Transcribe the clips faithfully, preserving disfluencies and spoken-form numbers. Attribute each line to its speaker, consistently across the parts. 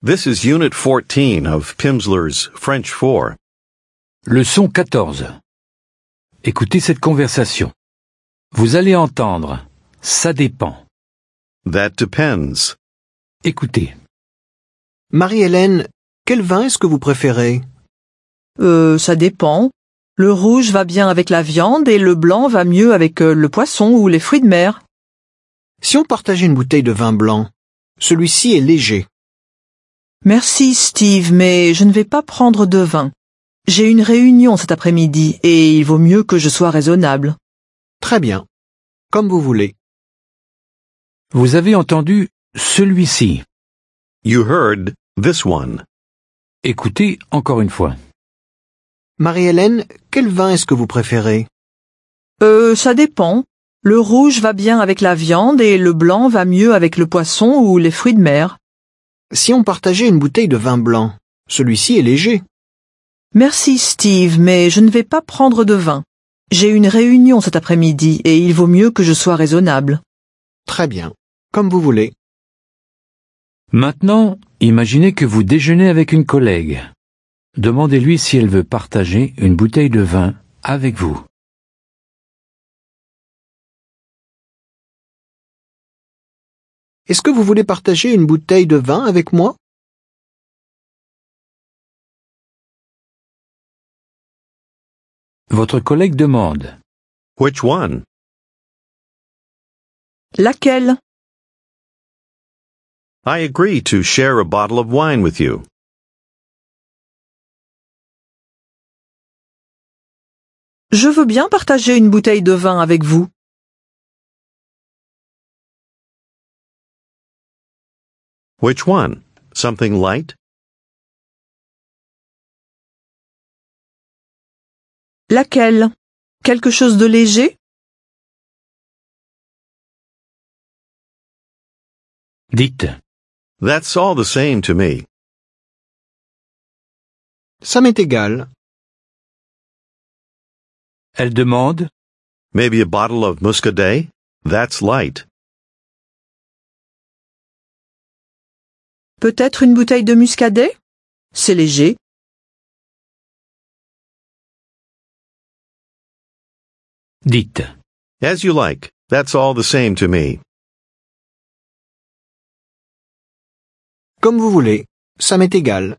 Speaker 1: This is Unit fourteen of Pimsleur's French four.
Speaker 2: Leçon quatorze. Écoutez cette conversation. Vous allez entendre « ça dépend ».
Speaker 1: That depends.
Speaker 2: Écoutez.
Speaker 3: Marie-Hélène, quel vin est-ce que vous préférez?
Speaker 4: Euh, ça dépend. Le rouge va bien avec la viande et le blanc va mieux avec euh, le poisson ou les fruits de mer.
Speaker 3: Si on partageait une bouteille de vin blanc, celui-ci est léger.
Speaker 4: Merci Steve, mais je ne vais pas prendre de vin. J'ai une réunion cet après-midi et il vaut mieux que je sois raisonnable.
Speaker 3: Très bien. Comme vous voulez.
Speaker 2: Vous avez entendu « celui-ci ».
Speaker 1: You heard this one.
Speaker 2: Écoutez encore une fois.
Speaker 3: Marie-Hélène, quel vin est-ce que vous préférez?
Speaker 4: Euh, ça dépend. Le rouge va bien avec la viande et le blanc va mieux avec le poisson ou les fruits de mer.
Speaker 3: Si on partageait une bouteille de vin blanc, celui-ci est léger.
Speaker 4: Merci Steve, mais je ne vais pas prendre de vin. J'ai une réunion cet après-midi et il vaut mieux que je sois raisonnable.
Speaker 3: Très bien. Comme vous voulez.
Speaker 2: Maintenant, imaginez que vous déjeunez avec une collègue. Demandez-lui si elle veut partager une bouteille de vin avec vous.
Speaker 3: Est-ce que vous voulez partager une bouteille de vin avec moi?
Speaker 2: Votre collègue demande.
Speaker 1: Which one?
Speaker 4: Laquelle?
Speaker 1: I agree to share a bottle of wine with you.
Speaker 4: Je veux bien partager une bouteille de vin avec vous.
Speaker 1: Which one? Something light?
Speaker 4: Laquelle? Quelque chose de léger?
Speaker 2: Dites.
Speaker 1: That's all the same to me.
Speaker 3: Ça m'est égal.
Speaker 2: Elle demande.
Speaker 1: Maybe a bottle of Muscadet? That's light.
Speaker 4: Peut-être une bouteille de muscadet? C'est léger.
Speaker 2: Dites.
Speaker 1: As you like. That's all the same to me.
Speaker 3: Comme vous voulez. Ça m'est égal.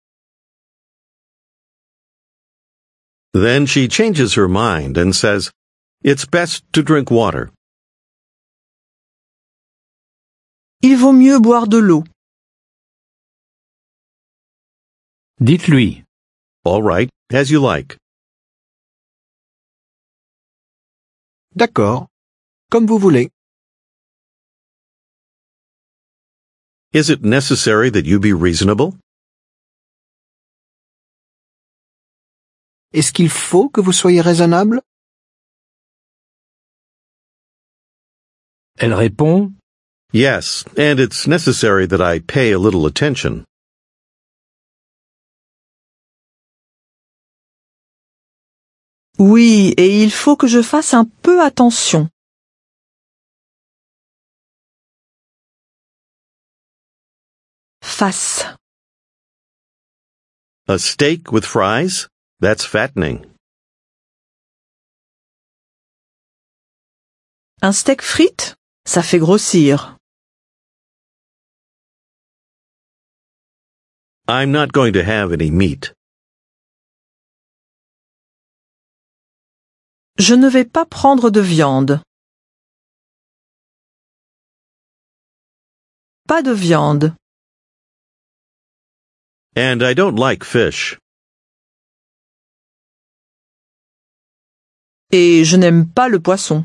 Speaker 1: Then she changes her mind and says, it's best to drink water.
Speaker 4: Il vaut mieux boire de l'eau.
Speaker 2: Dites-lui.
Speaker 1: All right, as you like.
Speaker 3: D'accord. Comme vous voulez.
Speaker 1: Is it necessary that you be reasonable?
Speaker 3: Est-ce qu'il faut que vous soyez raisonnable?
Speaker 2: Elle répond.
Speaker 1: Yes, and it's necessary that I pay a little attention.
Speaker 4: Oui, et il faut que je fasse un peu attention. Face.
Speaker 1: A steak with fries? That's fattening.
Speaker 4: Un steak frites? Ça fait grossir.
Speaker 1: I'm not going to have any meat.
Speaker 4: Je ne vais pas prendre de viande. Pas de viande.
Speaker 1: And I don't like fish.
Speaker 4: Et je n'aime pas le poisson.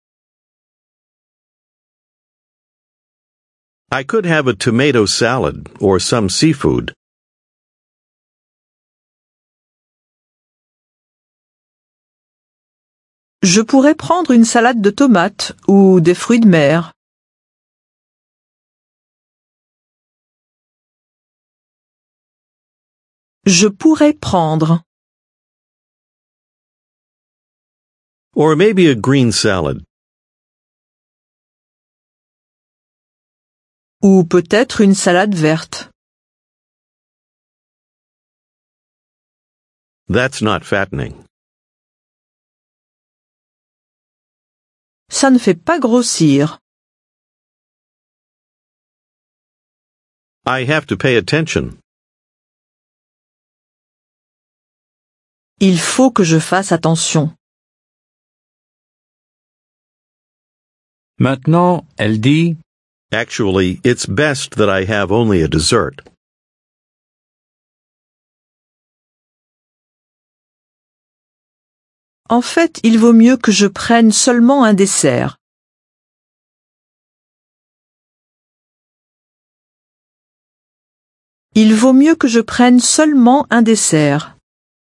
Speaker 1: I could have a tomato salad or some seafood.
Speaker 4: Je pourrais prendre une salade de tomates ou des fruits de mer. Je pourrais prendre.
Speaker 1: Or maybe a green salad.
Speaker 4: Ou peut-être une salade verte.
Speaker 1: That's not fattening.
Speaker 4: Ça ne fait pas grossir.
Speaker 1: I have to pay attention.
Speaker 4: Il faut que je fasse attention.
Speaker 2: Maintenant, elle dit
Speaker 1: Actually, it's best that I have only a dessert.
Speaker 4: En fait, il vaut mieux que je prenne seulement un dessert. Il vaut mieux que je prenne seulement un dessert.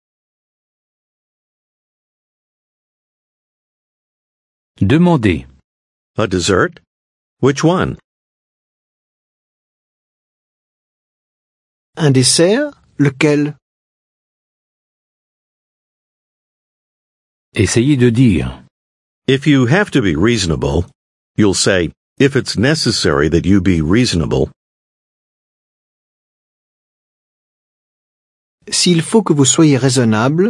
Speaker 2: Demandez.
Speaker 1: A dessert? Which one?
Speaker 3: Un dessert? Lequel?
Speaker 2: Essayez de dire.
Speaker 1: If you have to be reasonable, you'll say, if it's necessary that you be reasonable.
Speaker 3: S'il faut que vous soyez raisonnable.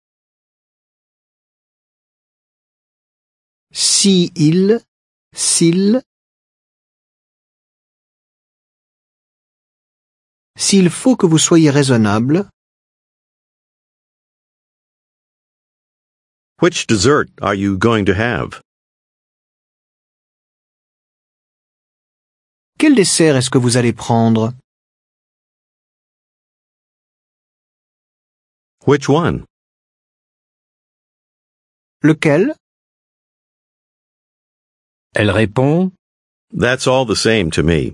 Speaker 3: Si il, s'il. S'il faut que vous soyez raisonnable.
Speaker 1: Which dessert are you going to have?
Speaker 3: Quel dessert est-ce que vous allez prendre?
Speaker 1: Which one?
Speaker 3: Lequel?
Speaker 2: Elle répond
Speaker 1: That's all the same to me.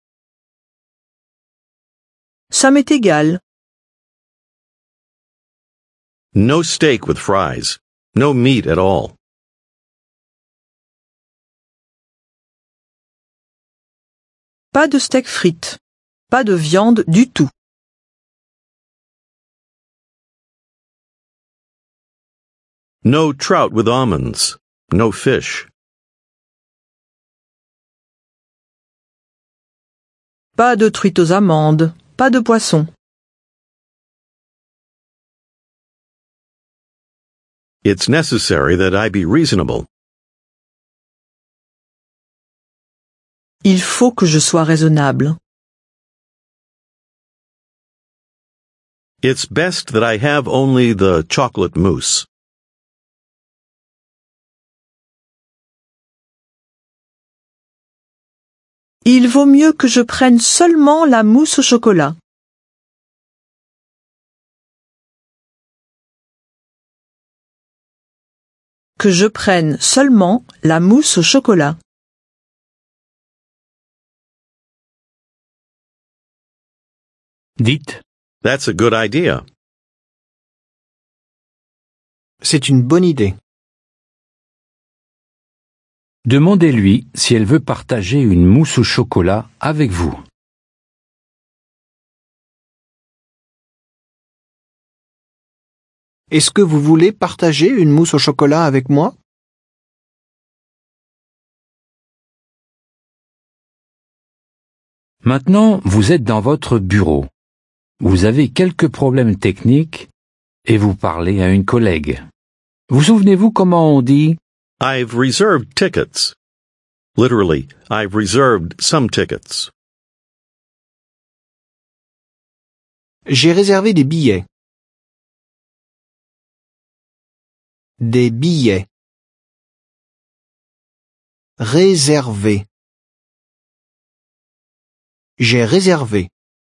Speaker 4: Ça m'est égal.
Speaker 1: No steak with fries. No meat at all.
Speaker 4: Pas de steak frites. Pas de viande du tout.
Speaker 1: No trout with almonds. No fish.
Speaker 4: Pas de truite aux amandes. Pas de poisson.
Speaker 1: It's necessary that I be reasonable.
Speaker 4: Il faut que je sois raisonnable.
Speaker 1: It's best that I have only the chocolate mousse.
Speaker 4: Il vaut mieux que je prenne seulement la mousse au chocolat. Que je prenne seulement la mousse au chocolat.
Speaker 2: Dites.
Speaker 1: That's a good idea.
Speaker 3: C'est une bonne idée.
Speaker 2: Demandez-lui si elle veut partager une mousse au chocolat avec vous.
Speaker 3: Est-ce que vous voulez partager une mousse au chocolat avec moi?
Speaker 2: Maintenant, vous êtes dans votre bureau. Vous avez quelques problèmes techniques et vous parlez à une collègue. Vous souvenez-vous comment on dit
Speaker 1: I've reserved tickets. Literally, I've reserved some tickets.
Speaker 3: J'ai réservé des billets. Des billets. Réservé. J'ai réservé.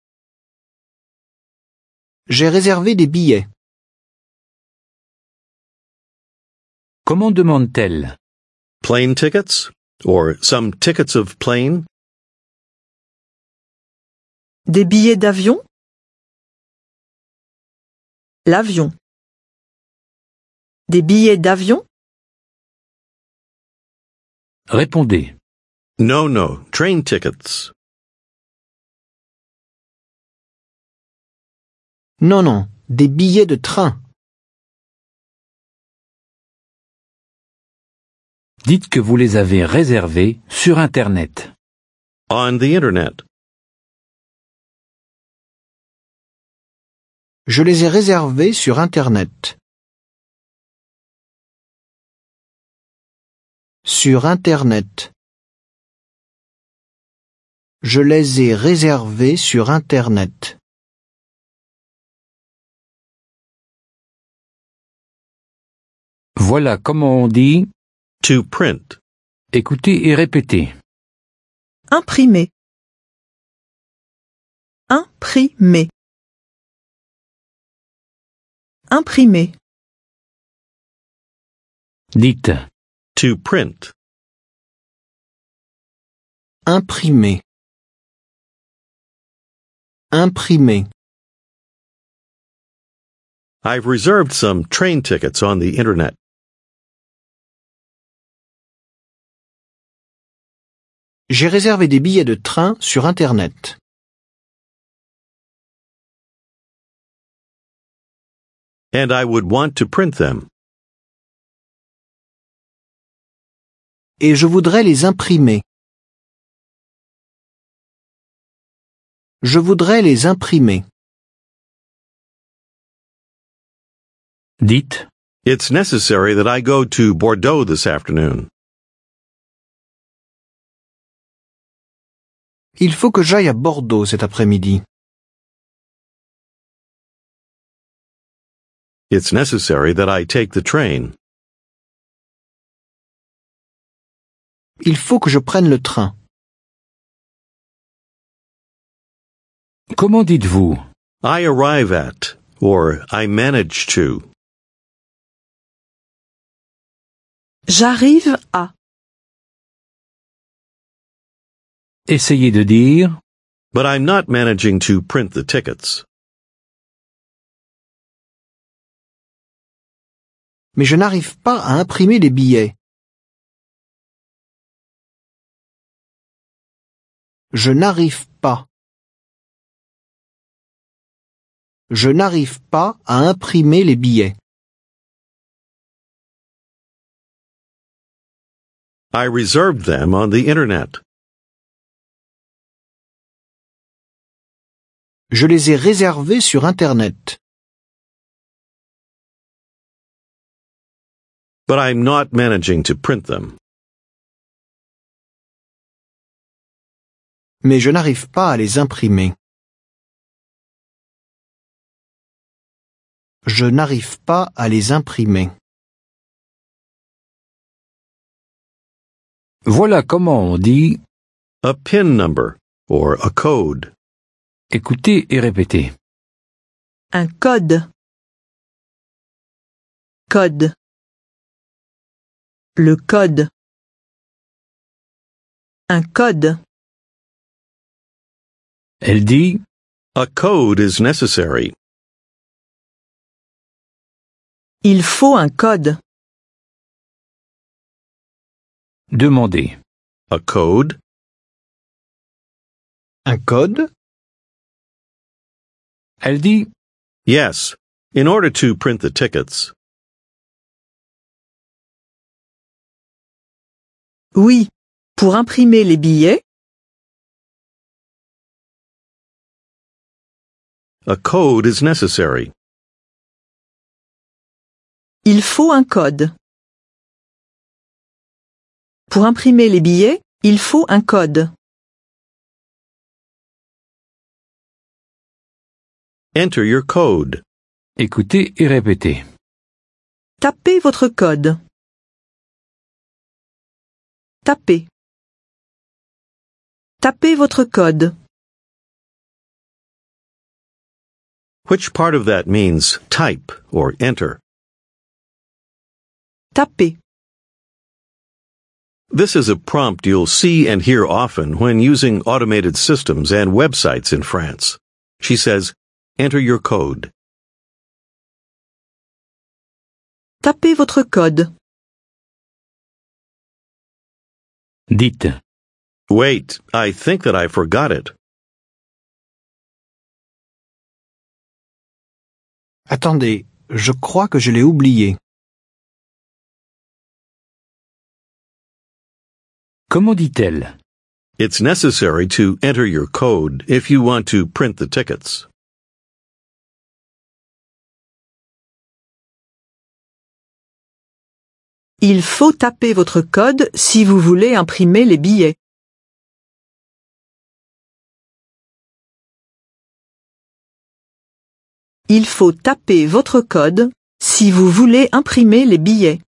Speaker 3: J'ai réservé des billets.
Speaker 2: Comment demande-t-elle?
Speaker 1: Plane tickets? Or some tickets of plane?
Speaker 4: Des billets d'avion? L'avion. Des billets d'avion?
Speaker 2: Répondez.
Speaker 1: No, no, train tickets.
Speaker 3: Non, non, des billets de train.
Speaker 2: Dites que vous les avez réservés sur Internet.
Speaker 1: On the internet.
Speaker 3: Je les ai réservés sur Internet. Sur Internet. Je les ai réservés sur Internet.
Speaker 2: Voilà comment on dit
Speaker 1: To print.
Speaker 2: écoutez et répétez.
Speaker 4: Imprimer. Imprimer. Imprimer.
Speaker 2: Dites.
Speaker 1: To print.
Speaker 3: Imprimer. Imprimer.
Speaker 1: I've reserved some train tickets on the internet.
Speaker 3: J'ai réservé des billets de train sur Internet.
Speaker 1: And I would want to print them.
Speaker 3: Et je voudrais les imprimer. Je voudrais les imprimer.
Speaker 2: Dites.
Speaker 1: It's necessary that I go to Bordeaux this afternoon.
Speaker 3: Il faut que j'aille à Bordeaux cet après-midi.
Speaker 1: It's necessary that I take the train.
Speaker 3: Il faut que je prenne le train.
Speaker 2: Comment dites-vous
Speaker 1: I arrive at, or I manage to.
Speaker 4: J'arrive à.
Speaker 2: Essayez de dire
Speaker 1: But I'm not managing to print the tickets.
Speaker 3: Mais je n'arrive pas à imprimer les billets. Je n'arrive pas. Je n'arrive pas à imprimer les billets.
Speaker 1: I reserved them on the internet.
Speaker 3: Je les ai réservés sur Internet.
Speaker 1: But I'm not managing to print them.
Speaker 3: Mais je n'arrive pas à les imprimer. Je n'arrive pas à les imprimer.
Speaker 2: voilà comment on dit
Speaker 1: A PIN number, or a code.
Speaker 2: écoutez et répétez.
Speaker 4: Un code. Code. Le code. Un code.
Speaker 2: Elle dit
Speaker 1: A code is necessary.
Speaker 4: Il faut un code.
Speaker 2: demandez.
Speaker 1: A code?
Speaker 3: Un code?
Speaker 2: Elle dit
Speaker 1: Yes, in order to print the tickets.
Speaker 4: Oui. Pour imprimer les billets,
Speaker 1: A code is necessary.
Speaker 4: il faut un code. Pour imprimer les billets, il faut un code.
Speaker 1: Enter your code.
Speaker 2: écoutez et répétez.
Speaker 4: Tapez votre code. Tapez. Tapez votre code.
Speaker 1: Which part of that means type or enter?
Speaker 4: Tapez.
Speaker 1: This is a prompt you'll see and hear often when using automated systems and websites in France. She says, enter your code.
Speaker 4: Tapez votre code.
Speaker 2: Dites.
Speaker 1: Wait, I think that I forgot it.
Speaker 3: Attendez, je crois que je l'ai oublié.
Speaker 2: Comment dit-elle
Speaker 1: It's necessary to enter your code if you want to print the tickets.
Speaker 4: Il faut taper votre code si vous voulez imprimer les billets. Il faut taper votre code si vous voulez imprimer les billets.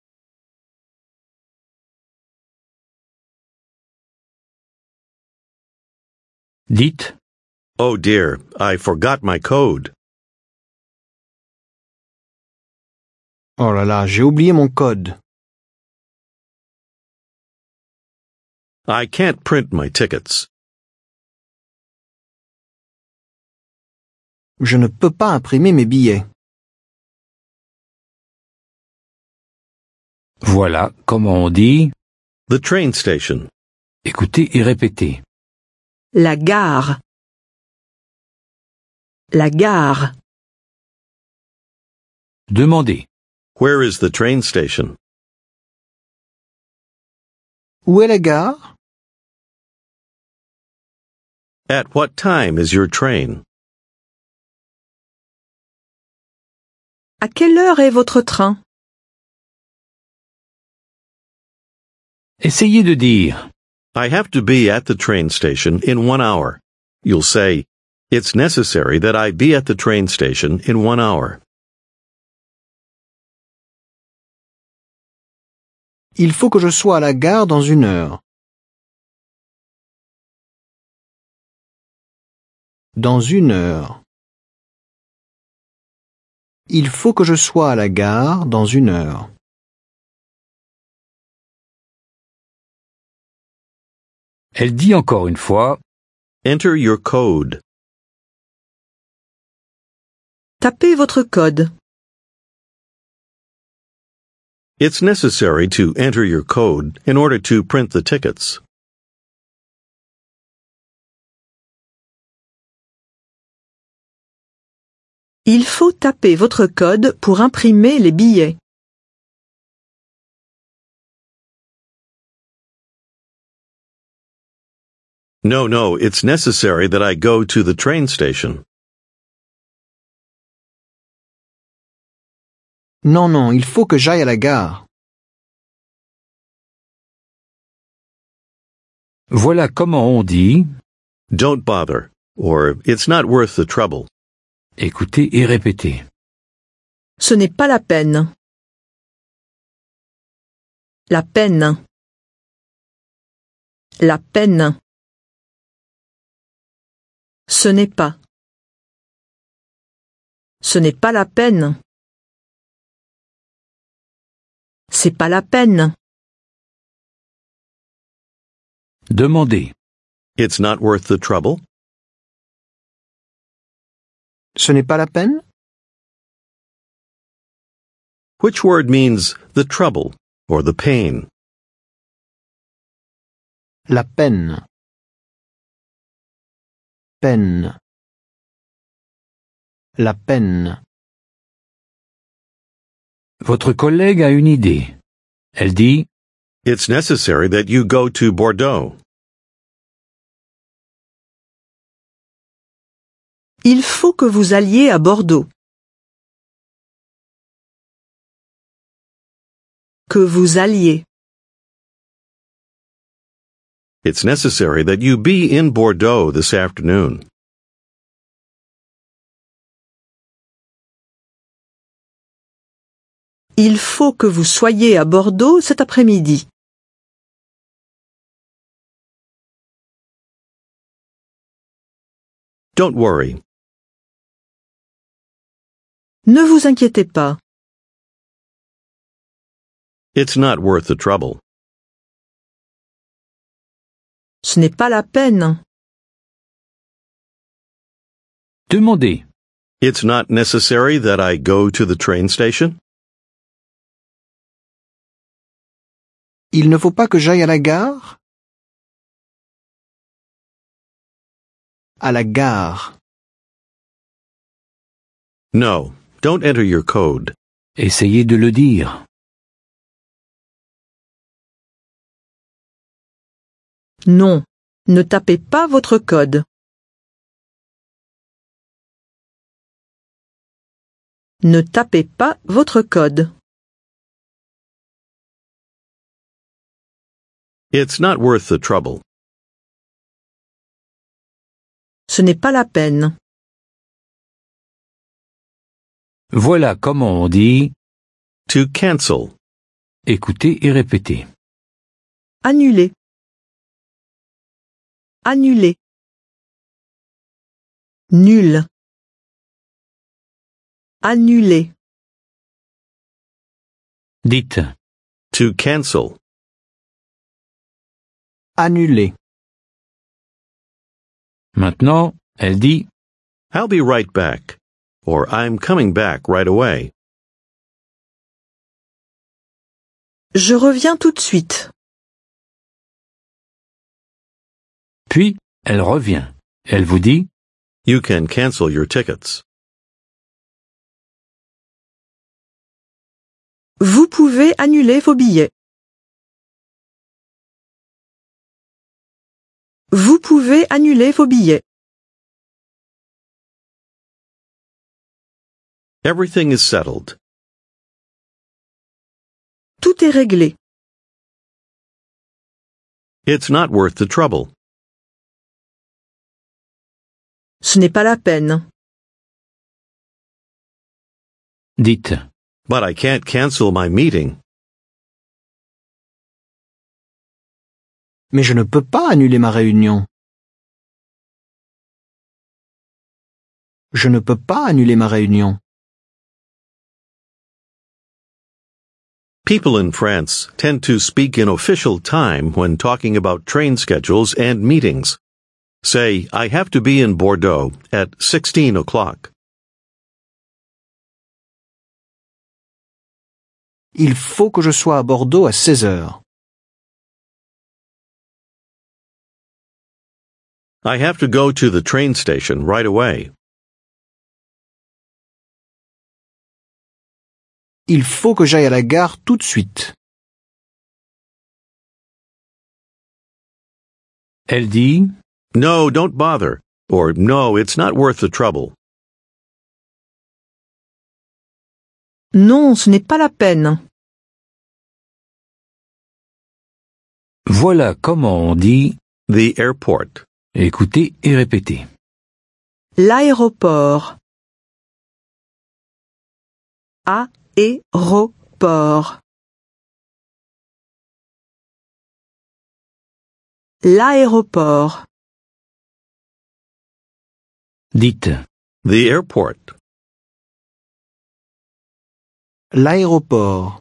Speaker 2: Dites
Speaker 1: Oh dear, I forgot my code.
Speaker 3: Oh là là, j'ai oublié mon code.
Speaker 1: I can't print my tickets.
Speaker 3: Je ne peux pas imprimer mes billets.
Speaker 2: voilà comment on dit.
Speaker 1: The train station.
Speaker 2: Écoutez et répétez.
Speaker 4: La gare. La gare.
Speaker 2: Demandez.
Speaker 1: Where is the train station?
Speaker 3: Où est la gare?
Speaker 1: At what time is your train?
Speaker 4: À quelle heure est votre train?
Speaker 2: Essayez de dire.
Speaker 1: I have to be at the train station in one hour. You'll say, it's necessary that I be at the train station in one hour.
Speaker 3: Il faut que je sois à la gare dans une heure. Dans une heure. Il faut que je sois à la gare dans une heure.
Speaker 2: Elle dit encore une fois.
Speaker 1: Enter your code.
Speaker 4: Tapez votre code.
Speaker 1: It's necessary to enter your code in order to print the tickets.
Speaker 4: Il faut taper votre code pour imprimer les billets.
Speaker 1: No, no, it's necessary that I go to the train station.
Speaker 3: Non, non, il faut que j'aille à la gare.
Speaker 2: Voilà comment on dit.
Speaker 1: Don't bother, or it's not worth the trouble.
Speaker 2: Écoutez et répétez.
Speaker 4: Ce n'est pas la peine. La peine. La peine. Ce n'est pas. Ce n'est pas la peine. C'est pas la peine.
Speaker 2: Demandez.
Speaker 1: It's not worth the trouble.
Speaker 3: Ce n'est pas la peine?
Speaker 1: Which word means the trouble or the pain?
Speaker 3: La peine. Peine. La peine.
Speaker 2: Votre collègue a une idée. Elle dit.
Speaker 1: It's necessary that you go to Bordeaux.
Speaker 4: Il faut que vous alliez à Bordeaux. Que vous alliez.
Speaker 1: It's necessary that you be in Bordeaux this afternoon.
Speaker 4: Il faut que vous soyez à Bordeaux cet après-midi.
Speaker 1: Don't worry.
Speaker 4: Ne vous inquiétez pas.
Speaker 1: It's not worth the trouble.
Speaker 4: Ce n'est pas la peine.
Speaker 2: Demandez.
Speaker 1: It's not necessary that I go to the train station.
Speaker 3: Il ne faut pas que j'aille à la gare? À la gare.
Speaker 1: No, don't enter your code.
Speaker 2: Essayez de le dire.
Speaker 4: Non, ne tapez pas votre code. Ne tapez pas votre code.
Speaker 1: It's not worth the trouble.
Speaker 4: Ce n'est pas la peine.
Speaker 2: Voilà comment on dit
Speaker 1: To cancel.
Speaker 2: écoutez et répétez.
Speaker 4: Annuler. Annuler. Nul. Annuler.
Speaker 2: Dites
Speaker 1: To cancel.
Speaker 3: Annuler.
Speaker 2: maintenant, elle dit
Speaker 1: I'll be right back. Or I'm coming back right away.
Speaker 4: Je reviens tout de suite.
Speaker 2: puis elle revient. Elle vous dit
Speaker 1: You can cancel your tickets.
Speaker 4: Vous pouvez annuler vos billets. Vous pouvez annuler vos billets.
Speaker 1: Everything is settled.
Speaker 4: Tout est réglé.
Speaker 1: It's not worth the trouble.
Speaker 4: Ce n'est pas la peine.
Speaker 2: dites
Speaker 1: But I can't cancel my meeting.
Speaker 3: Mais je ne peux pas annuler ma réunion. Je ne peux pas annuler ma réunion.
Speaker 1: People in France tend to speak in official time when talking about train schedules and meetings. Say, I have to be in Bordeaux at sixteen o'clock.
Speaker 3: Il faut que je sois à Bordeaux à seize heures.
Speaker 1: I have to go to the train station right away.
Speaker 3: Il faut que j'aille à la gare tout de suite.
Speaker 2: Elle dit
Speaker 1: No, don't bother. Or no, it's not worth the trouble.
Speaker 4: Non, ce n'est pas la peine.
Speaker 2: voilà comment on dit
Speaker 1: The airport.
Speaker 2: écoutez et répétez.
Speaker 4: L'aéroport. Aéroport. L'aéroport.
Speaker 2: dites
Speaker 1: The airport.
Speaker 3: L'aéroport.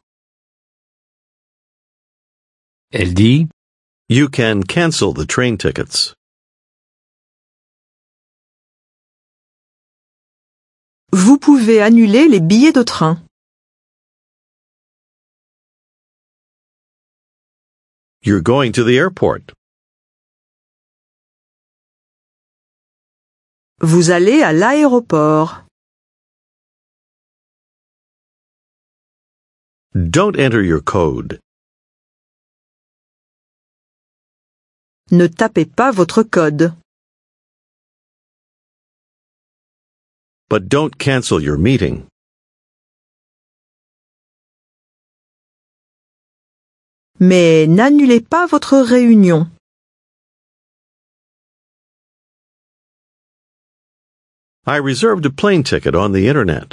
Speaker 2: elle dit
Speaker 1: You can cancel the train tickets.
Speaker 4: Vous pouvez annuler les billets de train.
Speaker 1: You're going to the airport.
Speaker 4: Vous allez à l'aéroport.
Speaker 1: Don't enter your code.
Speaker 4: Ne tapez pas votre code.
Speaker 1: But don't cancel your meeting.
Speaker 4: Mais n'annulez pas votre réunion.
Speaker 1: I reserved a plane ticket on the internet.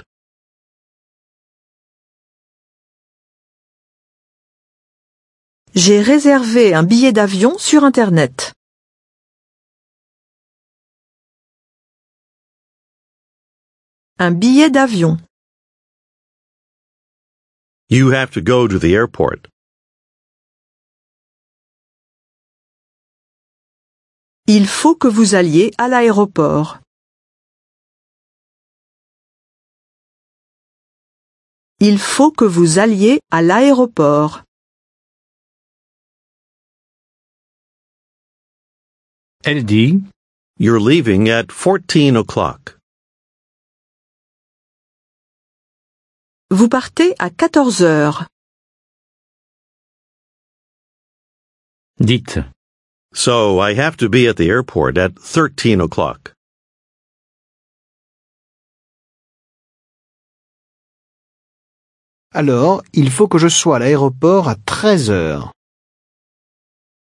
Speaker 4: J'ai réservé un billet d'avion sur Internet. Un billet d'avion.
Speaker 1: You have to go to the airport.
Speaker 4: Il faut que vous alliez à l'aéroport. Il faut que vous alliez à l'aéroport.
Speaker 2: elle dit
Speaker 1: You're leaving at fourteen o'clock.
Speaker 4: Vous partez à quatorze heures.
Speaker 2: dites
Speaker 1: So I have to be at the airport at thirteen o'clock.
Speaker 3: Alors, il faut que je sois à l'aéroport à treize heures.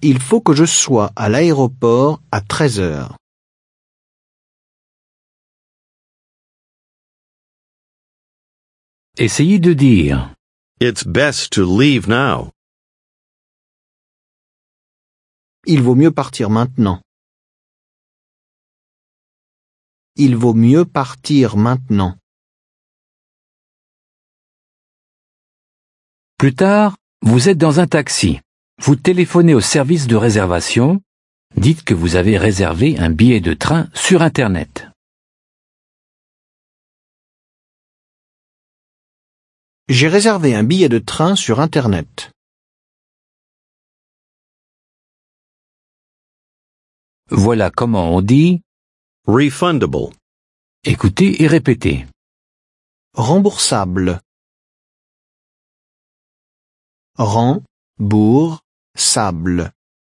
Speaker 3: Il faut que je sois à l'aéroport à treize heures.
Speaker 2: Essayez de dire
Speaker 1: It's best to leave now.
Speaker 3: Il vaut mieux partir maintenant. Il vaut mieux partir maintenant.
Speaker 2: plus tard, vous êtes dans un taxi. Vous téléphonez au service de réservation. Dites que vous avez réservé un billet de train sur Internet.
Speaker 3: J'ai réservé un billet de train sur Internet.
Speaker 2: Voilà comment on dit
Speaker 1: Refundable.
Speaker 2: écoutez et répétez.
Speaker 3: Remboursable. Remboursable.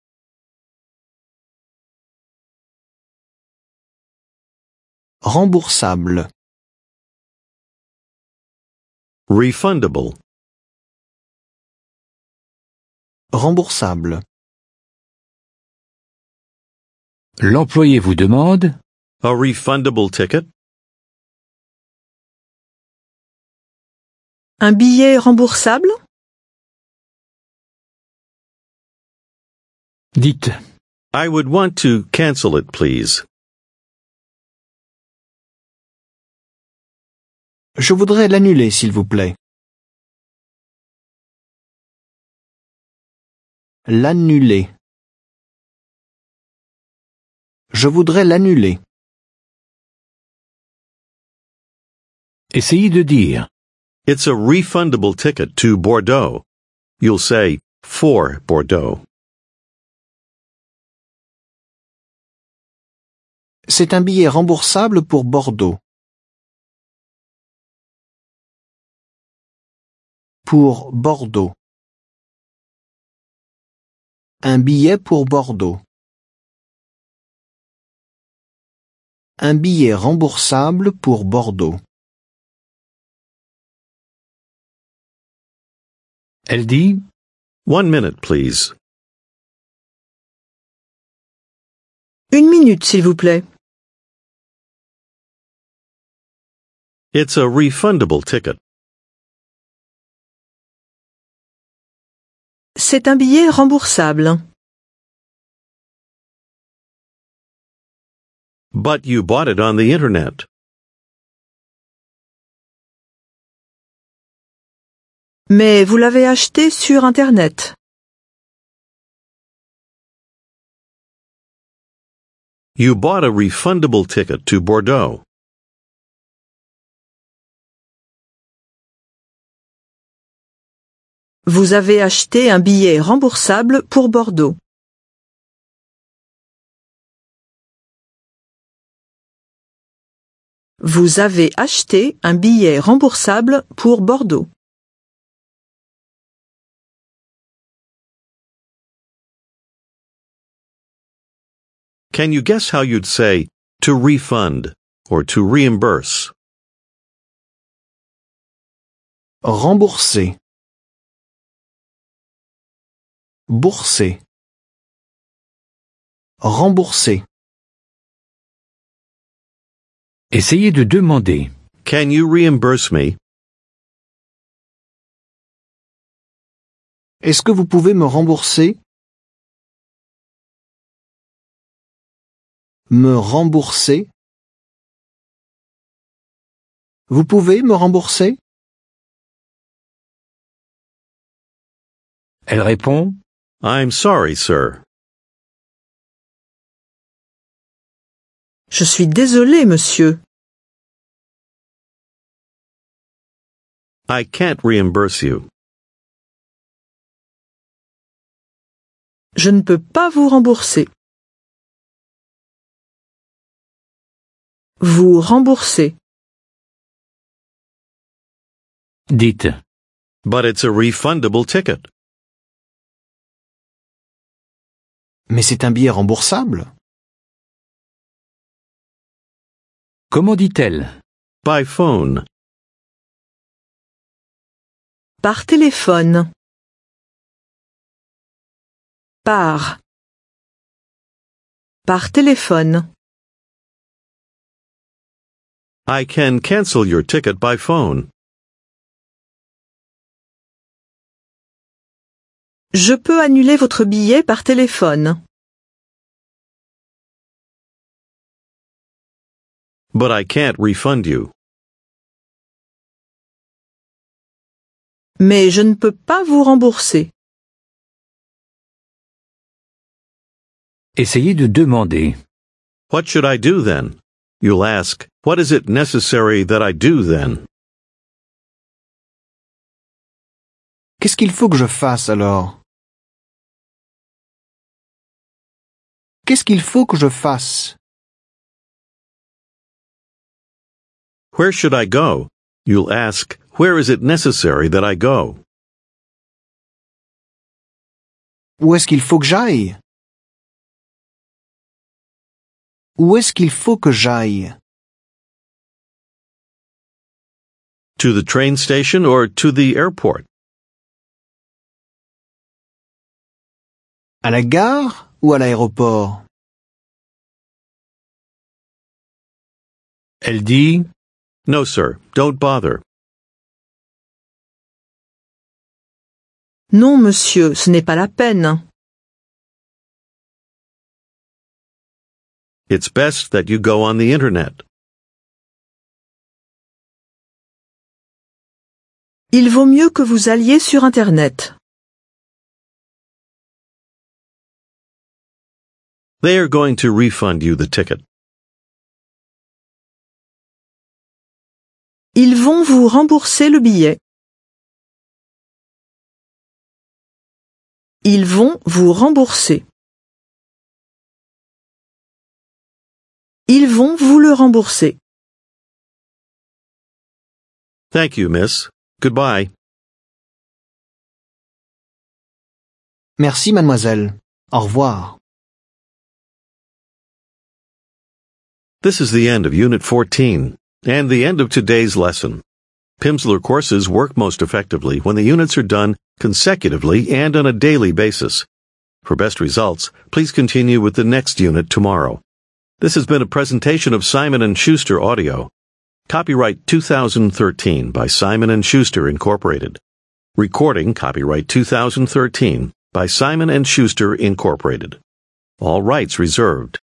Speaker 3: Remboursable.
Speaker 1: Refundable.
Speaker 3: Remboursable.
Speaker 2: L'employé vous demande
Speaker 1: A refundable ticket?
Speaker 4: Un billet remboursable?
Speaker 2: Dites
Speaker 1: I would want to cancel it, please.
Speaker 3: Je voudrais l'annuler, s'il vous plaît. L'annuler. Je voudrais l'annuler.
Speaker 2: essayez de dire.
Speaker 1: It's a refundable ticket to Bordeaux. You'll say, for Bordeaux.
Speaker 3: C'est un billet remboursable pour Bordeaux. Pour Bordeaux. Un billet pour Bordeaux. Un billet remboursable pour Bordeaux.
Speaker 2: Elle dit
Speaker 1: One minute, please.
Speaker 4: Une minute, s'il vous plaît.
Speaker 1: It's a refundable ticket.
Speaker 4: C'est un billet remboursable.
Speaker 1: But you bought it on the Internet.
Speaker 4: Mais vous l'avez acheté sur Internet.
Speaker 1: You bought a refundable ticket to Bordeaux.
Speaker 4: Vous avez acheté un billet remboursable pour Bordeaux. Vous avez acheté un billet remboursable pour Bordeaux.
Speaker 1: Can you guess how you'd say to refund or to reimburse?
Speaker 3: Rembourser. Bourser. Rembourser.
Speaker 2: essayez de demander.
Speaker 1: Can you reimburse me?
Speaker 3: Est-ce que vous pouvez me rembourser? Me rembourser? Vous pouvez me rembourser?
Speaker 2: Elle répond
Speaker 1: I'm sorry, sir.
Speaker 4: Je suis désolé, monsieur.
Speaker 1: I can't reimburse you.
Speaker 4: Je ne peux pas vous rembourser. Vous rembourser.
Speaker 2: dites.
Speaker 1: But it's a refundable ticket.
Speaker 3: Mais c'est un billet remboursable.
Speaker 2: Comment dit-elle
Speaker 1: By phone.
Speaker 4: Par téléphone. Par Par téléphone.
Speaker 1: I can cancel your ticket by phone.
Speaker 4: Je peux annuler votre billet par téléphone.
Speaker 1: But I can't refund you.
Speaker 4: Mais je ne peux pas vous rembourser.
Speaker 2: Essayez de demander.
Speaker 1: What should I do then? You'll ask, what is it necessary that I do then?
Speaker 3: Qu'est-ce qu'il faut que je fasse alors? Qu'est-ce qu'il faut que je fasse?
Speaker 1: Where should I go? You'll ask, where is it necessary that I go?
Speaker 3: Où est-ce qu'il faut que j'aille? Où est-ce qu'il faut que j'aille?
Speaker 1: To the train station or to the airport?
Speaker 3: À la gare ou à l'aéroport?
Speaker 2: Elle dit,
Speaker 1: No, sir, don't bother.
Speaker 4: Non, monsieur, ce n'est pas la peine.
Speaker 1: It's best that you go on the internet.
Speaker 4: Il vaut mieux que vous alliez sur Internet.
Speaker 1: They are going to refund you the ticket.
Speaker 4: Ils vont vous rembourser le billet. Ils vont vous rembourser. Ils vont vous le rembourser.
Speaker 1: Thank you, miss. Goodbye.
Speaker 3: Merci, mademoiselle. Au revoir.
Speaker 1: This is the end of Unit fourteen, and the end of today's lesson. Pimsleur courses work most effectively when the units are done consecutively and on a daily basis. For best results, please continue with the next unit tomorrow. This has been a presentation of Simon and Schuster Audio. Copyright two thousand thirteen by Simon and Schuster Incorporated. Recording copyright two thousand thirteen by Simon and Schuster Incorporated. All rights reserved.